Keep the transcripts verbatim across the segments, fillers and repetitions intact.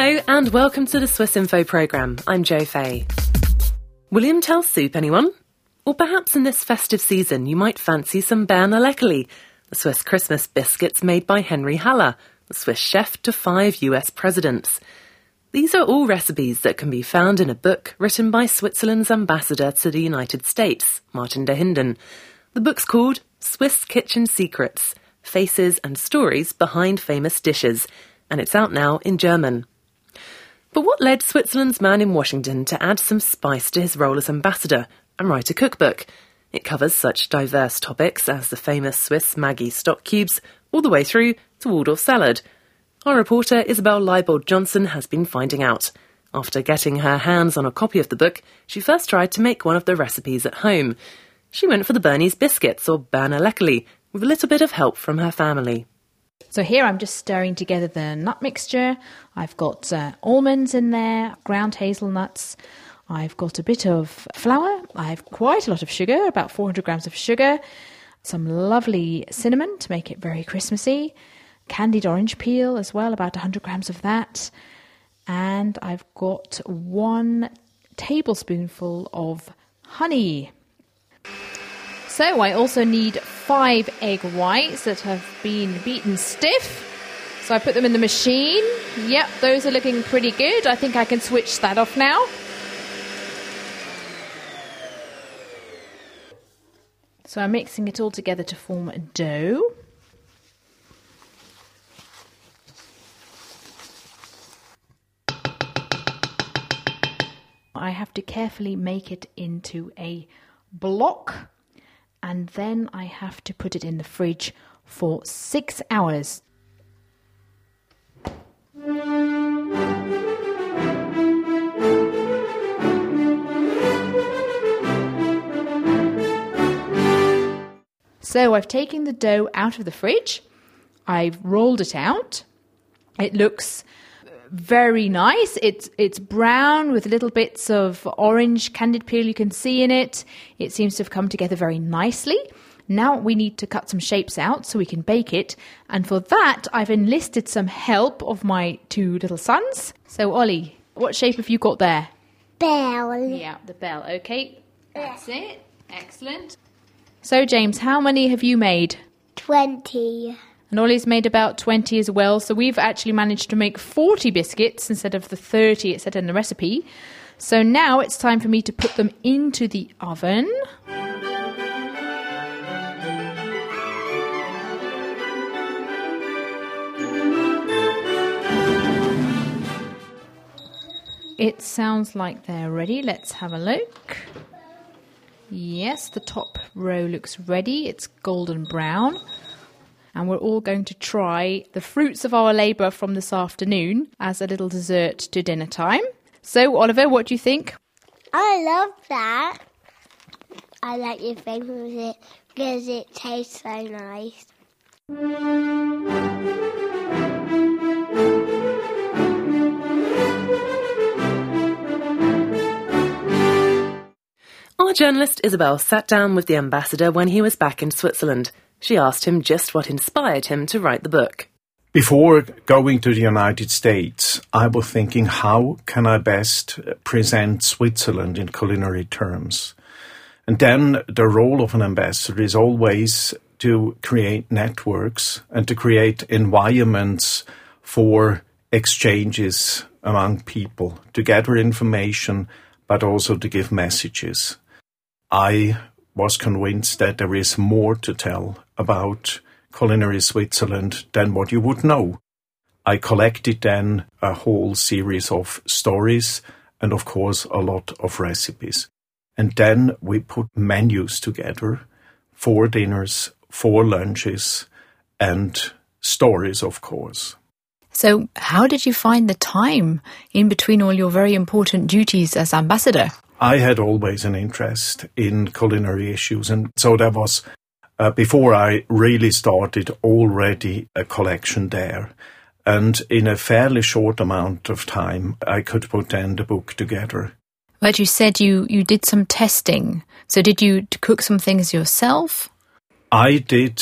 Hello and welcome to the Swiss Info programme. I'm Jo Fay. William Tell soup, anyone? Or perhaps in this festive season you might fancy some Berner Leckerli, the Swiss Christmas biscuits made by Henry Haller, the Swiss chef to five U S presidents. These are all recipes that can be found in a book written by Switzerland's ambassador to the United States, Martin de Hinden. The book's called Swiss Kitchen Secrets, Faces and Stories Behind Famous Dishes, and it's out now in German. But what led Switzerland's man in Washington to add some spice to his role as ambassador and write a cookbook? It covers such diverse topics as the famous Swiss Maggi stock cubes, all the way through to Waldorf salad. Our reporter Isabel Leibold-Johnson has been finding out. After getting her hands on a copy of the book, she first tried to make one of the recipes at home. She went for the Bernese biscuits, or Berner Leckerli, with a little bit of help from her family. So here I'm just stirring together the nut mixture. I've got uh, almonds in there, ground hazelnuts. I've got a bit of flour. I have quite a lot of sugar, about four hundred grams of sugar. Some lovely cinnamon to make it very Christmassy. Candied orange peel as well, about one hundred grams of that. And I've got one tablespoonful of honey. So I also need five egg whites that have been beaten stiff. So I put them in the machine. Yep, those are looking pretty good. I think I can switch that off now. So I'm mixing it all together to form a dough. I have to carefully make it into a block. And then I have to put it in the fridge for six hours. So I've taken the dough out of the fridge. I've rolled it out. It looks very nice. It's it's brown with little bits of orange candied peel you can see in it. It seems to have come together very nicely. Now we need to cut some shapes out so we can bake it. And for that, I've enlisted some help of my two little sons. So Ollie, what shape have you got there? Bell. Yeah, the bell. Okay, that's it. Excellent. So James, how many have you made? Twenty. And Ollie's made about twenty as well. So we've actually managed to make forty biscuits instead of the thirty it said in the recipe. So now it's time for me to put them into the oven. It sounds like they're ready. Let's have a look. Yes, the top row looks ready. It's golden brown. And we're all going to try the fruits of our labour from this afternoon as a little dessert to dinner time. So, Oliver, what do you think? I love that. I like your thing with it because it tastes so nice. Our journalist Isabel sat down with the ambassador when he was back in Switzerland. She asked him just what inspired him to write the book. Before going to the United States, I was thinking, how can I best present Switzerland in culinary terms? And then the role of an ambassador is always to create networks and to create environments for exchanges among people, to gather information, but also to give messages. I was convinced that there is more to tell about culinary Switzerland than what you would know. I collected then a whole series of stories and, of course, a lot of recipes. And then we put menus together, four dinners, four lunches, and stories, of course. So how did you find the time in between all your very important duties as ambassador? I had always an interest in culinary issues, and so there was, uh, before I really started, already a collection there. And in a fairly short amount of time, I could put then the book together. But you said you, you did some testing. So did you cook some things yourself? I did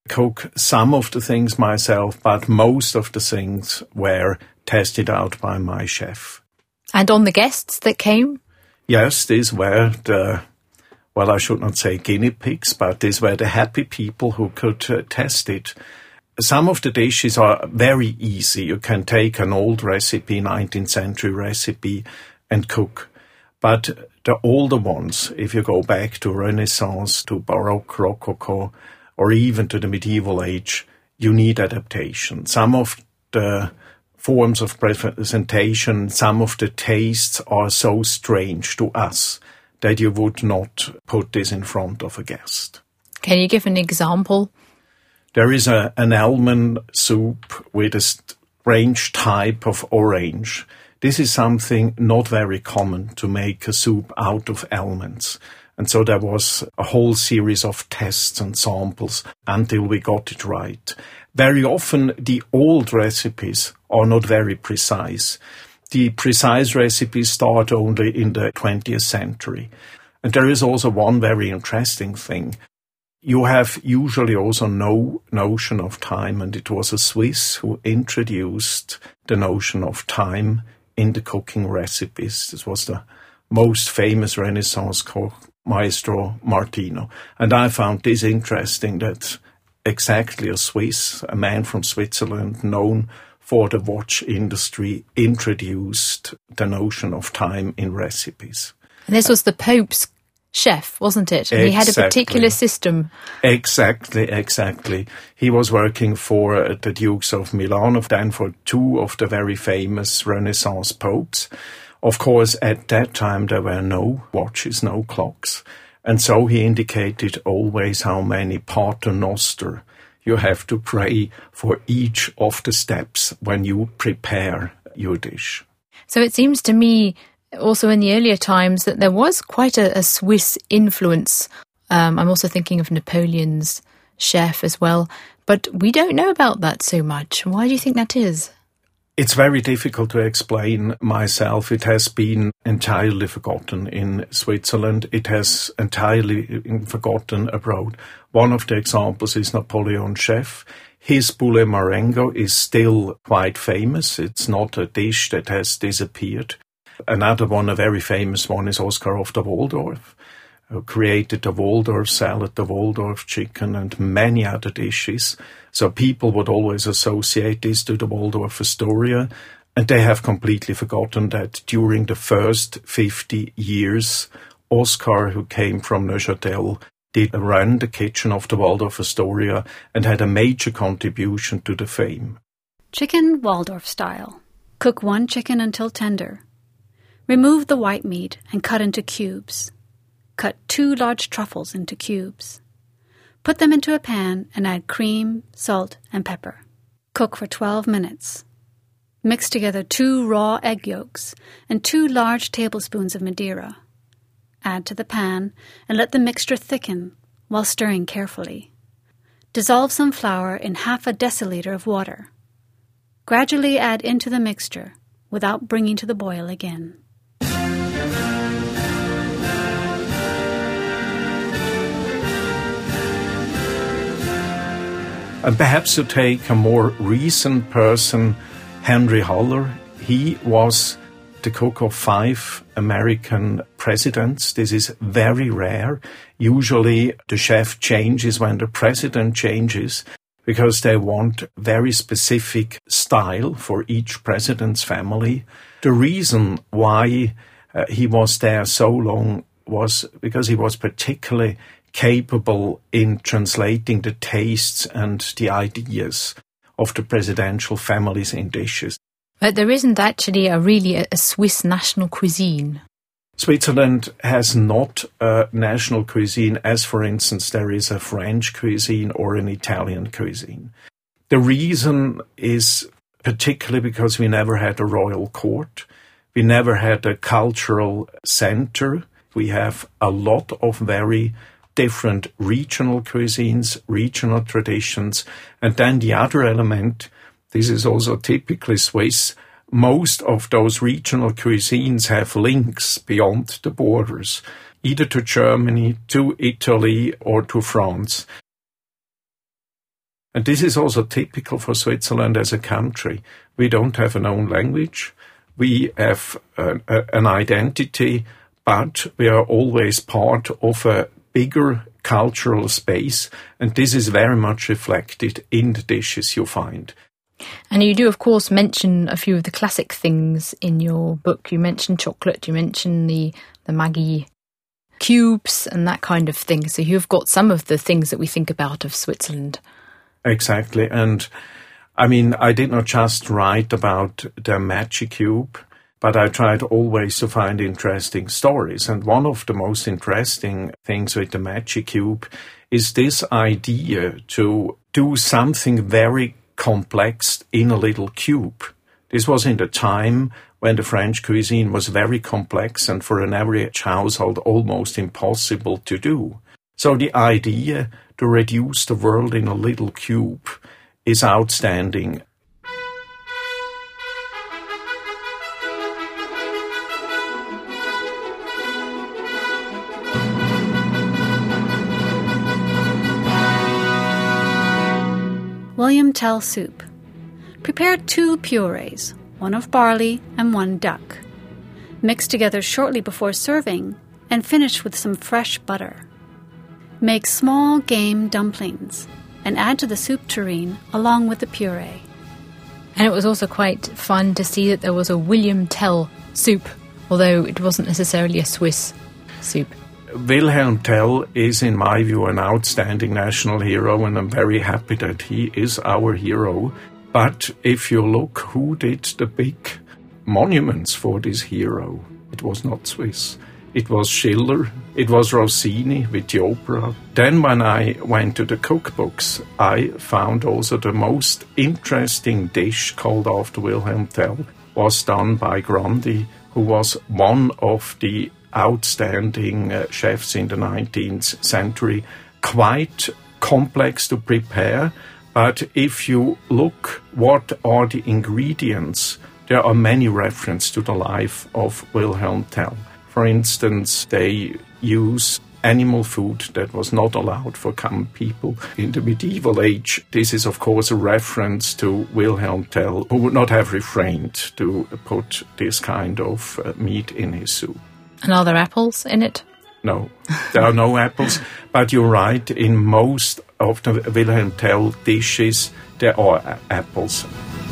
cook some of the things myself, but most of the things were tested out by my chef. And on the guests that came? Yes, these were the, well, I should not say guinea pigs, but these were the happy people who could uh, test it. Some of the dishes are very easy. You can take an old recipe, nineteenth century recipe, and cook. But the older ones, if you go back to Renaissance, to Baroque, Rococo, or even to the medieval age, you need adaptation. Some of the forms of presentation, some of the tastes are so strange to us that you would not put this in front of a guest. Can you give an example? There is a, an almond soup with a strange type of orange. This is something not very common, to make a soup out of almonds. And so there was a whole series of tests and samples until we got it right. Very often the old recipes are not very precise. The precise recipes start only in the twentieth century. And there is also one very interesting thing. You have usually also no notion of time, and it was a Swiss who introduced the notion of time in the cooking recipes. This was the most famous Renaissance cook, Maestro Martino. And I found this interesting, that exactly a Swiss, a man from Switzerland, known for the watch industry, introduced the notion of time in recipes. And this was the Pope's chef, wasn't it? And exactly. He had a particular system. Exactly, exactly. He was working for uh, the Dukes of Milan, then for two of the very famous Renaissance popes. Of course, at that time there were no watches, no clocks. And so he indicated always how many Pater Noster you have to pray for each of the steps when you prepare your dish. So it seems to me also in the earlier times that there was quite a, a Swiss influence. Um, I'm also thinking of Napoleon's chef as well. But we don't know about that so much. Why do you think that is? It's very difficult to explain myself. It has been entirely forgotten in Switzerland. It has entirely been forgotten abroad. One of the examples is Napoleon's chef. His poulet marengo is still quite famous. It's not a dish that has disappeared. Another one, a very famous one, is Oscar of the Waldorf, who created the Waldorf salad, the Waldorf chicken, and many other dishes. So people would always associate this to the Waldorf Astoria, and they have completely forgotten that during the first fifty years, Oscar, who came from Neuchâtel, did run the kitchen of the Waldorf Astoria and had a major contribution to the fame. Chicken Waldorf style. Cook one chicken until tender. Remove the white meat and cut into cubes. Cut two large truffles into cubes. Put them into a pan and add cream, salt, and pepper. Cook for twelve minutes. Mix together two raw egg yolks and two large tablespoons of Madeira. Add to the pan and let the mixture thicken while stirring carefully. Dissolve some flour in half a deciliter of water. Gradually add into the mixture without bringing to the boil again. And perhaps to take a more recent person, Henry Haller, he was the cook of five American presidents. This is very rare. Usually the chef changes when the president changes because they want very specific style for each president's family. The reason why uh, he was there so long was because he was particularly capable in translating the tastes and the ideas of the presidential families in dishes. But there isn't actually a really a, a Swiss national cuisine. Switzerland has not a national cuisine as, for instance, there is a French cuisine or an Italian cuisine. The reason is particularly because we never had a royal court. We never had a cultural center. We have a lot of very different regional cuisines, regional traditions. And then the other element, this is also typically Swiss, most of those regional cuisines have links beyond the borders, either to Germany, to Italy, or to France. And this is also typical for Switzerland as a country. We don't have an own language. We have a, a, an identity, but we are always part of a bigger cultural space, and this is very much reflected in the dishes you find. And you do, of course, mention a few of the classic things in your book. You mentioned chocolate, you mentioned the, the Maggi cubes and that kind of thing. So you've got some of the things that we think about of Switzerland. Exactly. And I mean, I did not just write about the Maggi cube, but I tried always to find interesting stories. And one of the most interesting things with the Maggi cube is this idea to do something very complex in a little cube. This was in the time when the French cuisine was very complex and for an average household almost impossible to do. So the idea to reduce the world in a little cube is outstanding. William Tell soup. Prepare two purees, one of barley and one duck. Mix together shortly before serving and finish with some fresh butter. Make small game dumplings and add to the soup tureen along with the puree. And it was also quite fun to see that there was a William Tell soup, although it wasn't necessarily a Swiss soup. Wilhelm Tell is, in my view, an outstanding national hero, and I'm very happy that he is our hero. But if you look who did the big monuments for this hero, it was not Swiss. It was Schiller, it was Rossini with the opera. Then when I went to the cookbooks, I found also the most interesting dish called after Wilhelm Tell was done by Grundy, who was one of the outstanding uh, chefs in the nineteenth century. Quite complex to prepare, but if you look what are the ingredients, there are many references to the life of Wilhelm Tell. For instance, they use animal food that was not allowed for common people in the medieval age. This is, of course, a reference to Wilhelm Tell, who would not have refrained to put this kind of uh, meat in his soup. And are there apples in it? No, there are no apples. But you're right, in most of the Wilhelm Tell dishes, there are a- apples.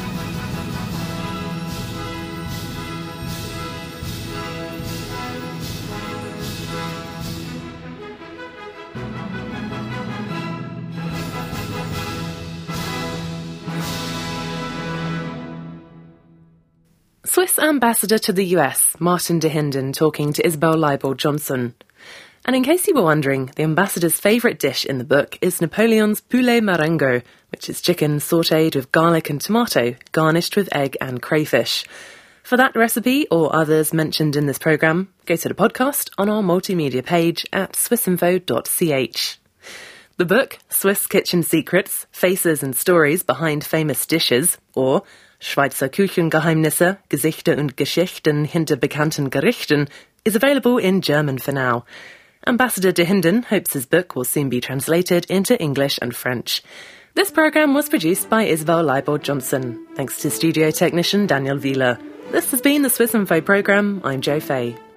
Swiss ambassador to the U S, Martin de Hinden, talking to Isabel Leibold-Johnson. And in case you were wondering, the ambassador's favourite dish in the book is Napoleon's poulet marengo, which is chicken sautéed with garlic and tomato, garnished with egg and crayfish. For that recipe or others mentioned in this programme, go to the podcast on our multimedia page at swissinfo dot c h. The book, Swiss Kitchen Secrets, Faces and Stories Behind Famous Dishes, or Schweizer Küchengeheimnisse, Gesichter und Geschichten hinter bekannten Gerichten, is available in German for now. Ambassador de Hinden hopes his book will soon be translated into English and French. This programme was produced by Isabel Leibold-Johnson. Thanks to studio technician Daniel Wieler. This has been the Swiss Info programme. I'm Jo Fay.